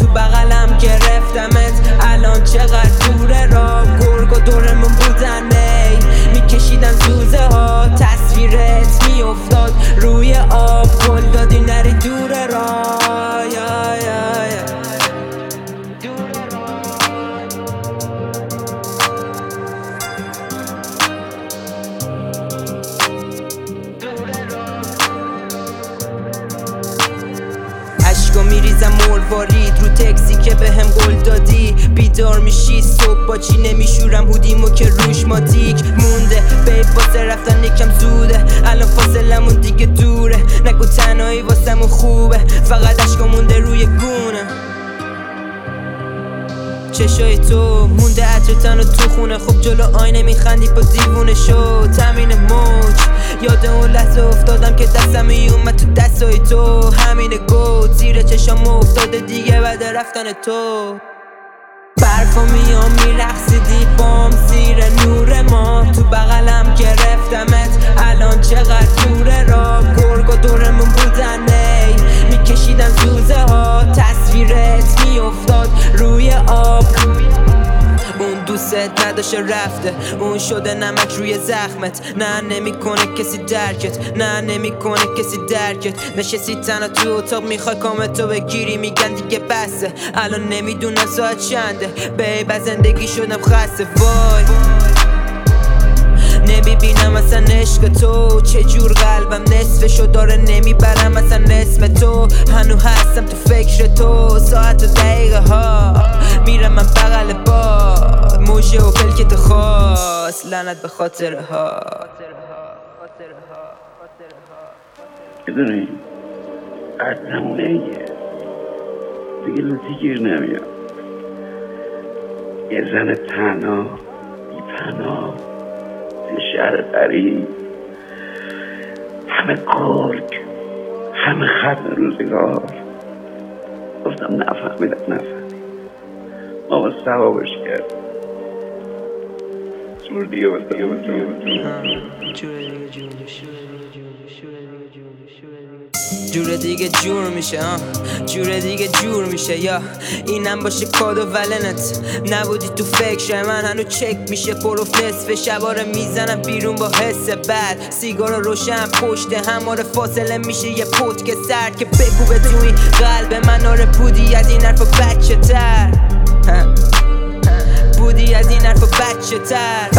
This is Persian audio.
بغلم گرفتمت الان چقدر دوره را گرگ و دورمون بودن میکشیدن زوزه ها تصویرت میافتاد روی آب گل دادی نری دوره را اشکا میریزم مروارید رو تکسی که بهم گل دادی بیدار میشی صبح با چی نمیشورم هودیمو که روش ماتیک مونده بیب واسه رفتن یکم زوده الان فاصلمون دیگه دوره نگو تنهایی واسمون خوبه فقط اشکا مونده روی گونه چشای تو مونده عطر تن و تو خونه خب جلو آینه میخندی با دیوونه شو تمرین موج یاد اون لحظه افتادم که دستم اومد تو دستای تو همینه گود زیر چشام افتاده دیگه بعد رفتن تو برفا میام میرقصیدی بام زیر نور ما تو بغلم گرفتمت الان چقدر دوره را گرگ و دورمون بودن میکشیدن زوزه ها تصویرت میافتاد روی آب اون دوست نداشته رفته اون شده نمک روی زخمت نه نمیکنه کسی درکت نه نمیکنه کسی درکت نشستی تنها تو اتاق میخوای کامتو بگیری میگن دیگه بسه الان نمیدونم ساعت چنده بیب از زندگی شدم خسته وای نمیبینم اصلا عشق تو چجور قلبم نصفشو داره نمیبرم اصلا اسم تو هنو هستم تو فکر تو ساعت و دقیقه ها میرم من بغل باد موجه و پلکت خواست لعنت به خاطره ها میدونی قد نمونه ایه دیگه لوتی گیر نمیاد یه زن تنها بی پناه شهر غریب همه گرگ همه ختم روزگار گفتم نفهمیدم ما با ثوابش کرد جور دیگه جور دیگه جور میشه جور دیگه جور میشه یا اینم باشه کادو ولنت نبودی تو فکر من هنو چک میشه پروف نصف شباره میزنم بیرون با حس بد سیگارا روشن پشت هماره فاصله میشه یه پودک سرد که بکوبه تو این قلب من آره بودی از این حرفا بچه تر بودی از این حرفا بچه تر